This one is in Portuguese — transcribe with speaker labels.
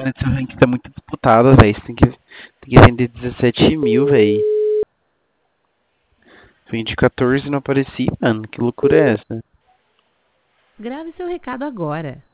Speaker 1: esse rank tá muito disputado, velho. Você tem que vender 17 mil, velho. Vendi 14 e não apareci, mano. Que loucura é essa?
Speaker 2: Grave seu recado agora.